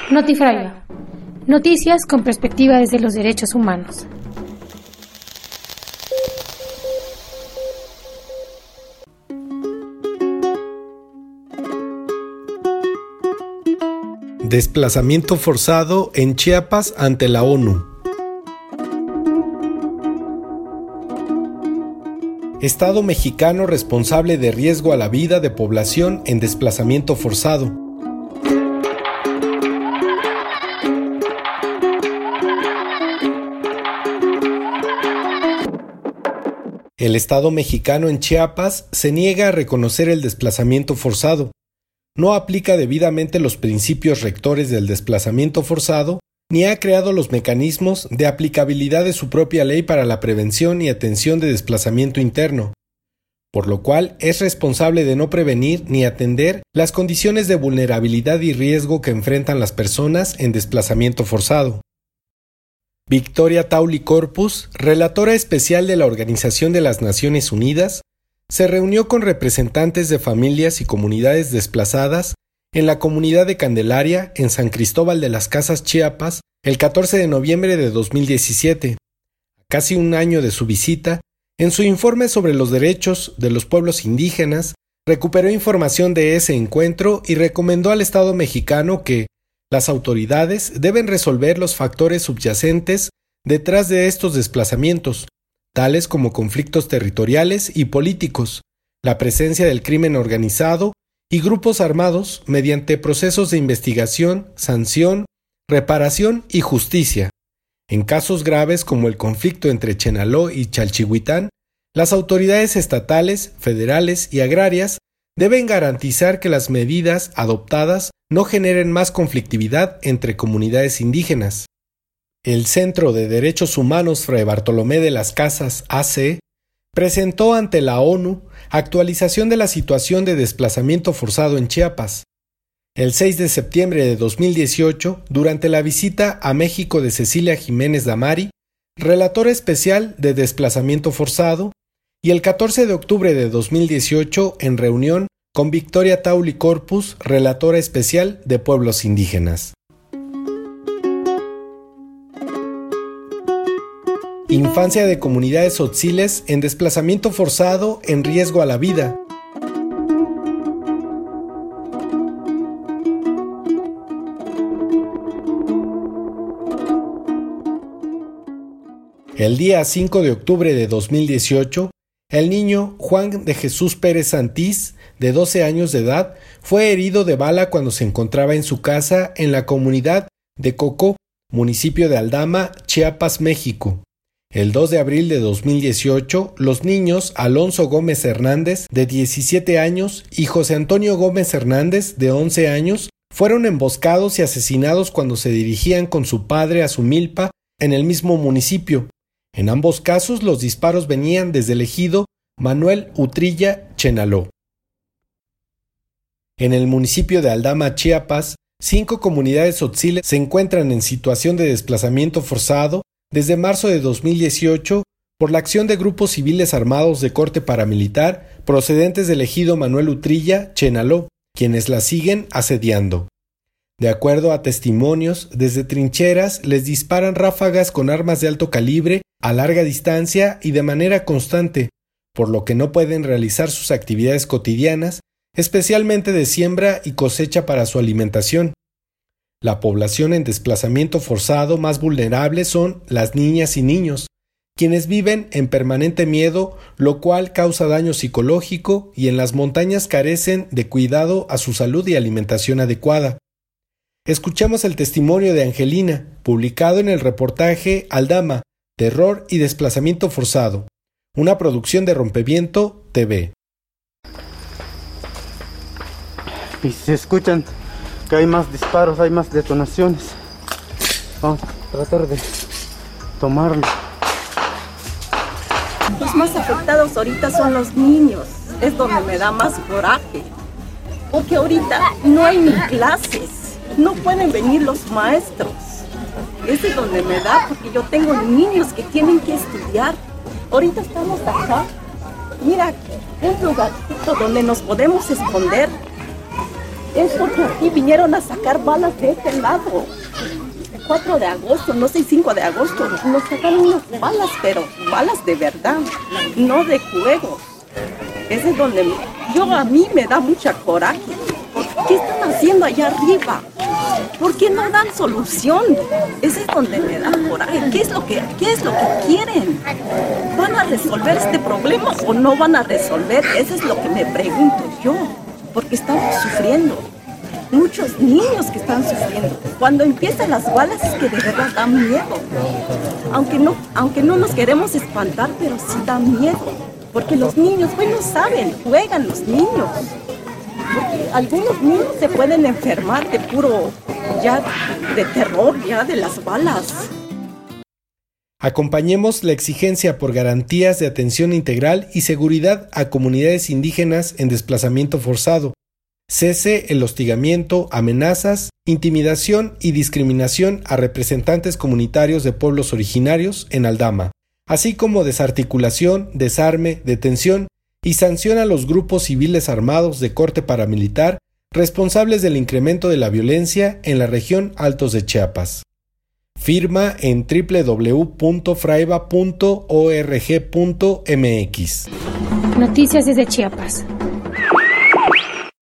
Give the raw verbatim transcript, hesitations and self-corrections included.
Notifragua. Noticias con perspectiva desde los derechos humanos. Desplazamiento forzado en Chiapas ante la ONU. Estado mexicano responsable de riesgo a la vida de población en desplazamiento forzado. El Estado mexicano en Chiapas se niega a reconocer el desplazamiento forzado. No aplica debidamente los principios rectores del desplazamiento forzado, ni ha creado los mecanismos de aplicabilidad de su propia ley para la prevención y atención de desplazamiento interno, por lo cual es responsable de no prevenir ni atender las condiciones de vulnerabilidad y riesgo que enfrentan las personas en desplazamiento forzado. Victoria Tauli Corpus, relatora especial de la Organización de las Naciones Unidas, se reunió con representantes de familias y comunidades desplazadas en la comunidad de Candelaria, en San Cristóbal de las Casas, Chiapas, el catorce de noviembre de dos mil diecisiete. A casi un año de su visita, en su informe sobre los derechos de los pueblos indígenas, recuperó información de ese encuentro y recomendó al Estado mexicano que las autoridades deben resolver los factores subyacentes detrás de estos desplazamientos, tales como conflictos territoriales y políticos, la presencia del crimen organizado y grupos armados mediante procesos de investigación, sanción, reparación y justicia. En casos graves como el conflicto entre Chenaló y Chalchihuitán, las autoridades estatales, federales y agrarias deben garantizar que las medidas adoptadas no generen más conflictividad entre comunidades indígenas. El Centro de Derechos Humanos Fray Bartolomé de las Casas, A C, presentó ante la ONU actualización de la situación de desplazamiento forzado en Chiapas. El seis de septiembre de dos mil dieciocho, durante la visita a México de Cecilia Jiménez Damari, relatora especial de desplazamiento forzado, y el catorce de octubre de dos mil dieciocho en reunión con Victoria Tauli Corpus, relatora especial de pueblos indígenas. Infancia de comunidades tzotziles en desplazamiento forzado en riesgo a la vida. El día cinco de octubre de dos mil dieciocho, el niño Juan de Jesús Pérez Santís, de doce años de edad, fue herido de bala cuando se encontraba en su casa en la comunidad de Cocó, municipio de Aldama, Chiapas, México. El dos de abril de dos mil dieciocho, los niños Alonso Gómez Hernández, de diecisiete años, y José Antonio Gómez Hernández, de once años, fueron emboscados y asesinados cuando se dirigían con su padre a su milpa en el mismo municipio. En ambos casos, los disparos venían desde el ejido Manuel Utrilla, Chenaló. En el municipio de Aldama, Chiapas, cinco comunidades tzotziles se encuentran en situación de desplazamiento forzado desde marzo de dos mil dieciocho por la acción de grupos civiles armados de corte paramilitar procedentes del ejido Manuel Utrilla, Chenaló, quienes las siguen asediando. De acuerdo a testimonios, desde trincheras les disparan ráfagas con armas de alto calibre a larga distancia y de manera constante, por lo que no pueden realizar sus actividades cotidianas, especialmente de siembra y cosecha para su alimentación. La población en desplazamiento forzado más vulnerable son las niñas y niños, quienes viven en permanente miedo, lo cual causa daño psicológico y en las montañas carecen de cuidado a su salud y alimentación adecuada. Escuchamos el testimonio de Angelina, publicado en el reportaje Aldama, Terror y Desplazamiento Forzado, una producción de Rompeviento T V. Y se escuchan que hay más disparos, hay más detonaciones. Vamos a tratar de tomarlo. Los más afectados ahorita son los niños, es donde me da más coraje, porque ahorita no hay ni clases, no pueden venir los maestros. Ese es donde me da, porque yo tengo niños que tienen que estudiar. Ahorita estamos acá, mira, un lugarcito donde nos podemos esconder. es porque aquí vinieron a sacar balas de este lado. El cuatro de agosto, no sé, cinco de agosto, nos sacaron unas balas, pero balas de verdad, no de juego. Ese es donde yo, a mí me da mucha coraje. ¿Qué están haciendo allá arriba? ¿Por qué no dan solución? Ese es donde me da coraje. ¿Qué es lo que, qué es lo que quieren? ¿Van a resolver este problema o no van a resolver? Eso es lo que me pregunto yo, porque estamos sufriendo. Muchos niños que están sufriendo. Cuando empiezan las balas es que de verdad da miedo. Aunque no, aunque no nos queremos espantar, pero sí da miedo. Porque los niños, bueno, saben, juegan los niños. Porque algunos niños se pueden enfermar de puro, ya, de terror, ya, de las balas. Acompañemos la exigencia por garantías de atención integral y seguridad a comunidades indígenas en desplazamiento forzado. Cese el hostigamiento, amenazas, intimidación y discriminación a representantes comunitarios de pueblos originarios en Aldama, así como desarticulación, desarme, detención y sanción a los grupos civiles armados de corte paramilitar responsables del incremento de la violencia en la región Altos de Chiapas. Firma en doble u doble u doble u punto fraiba punto org punto m x. Noticias desde Chiapas.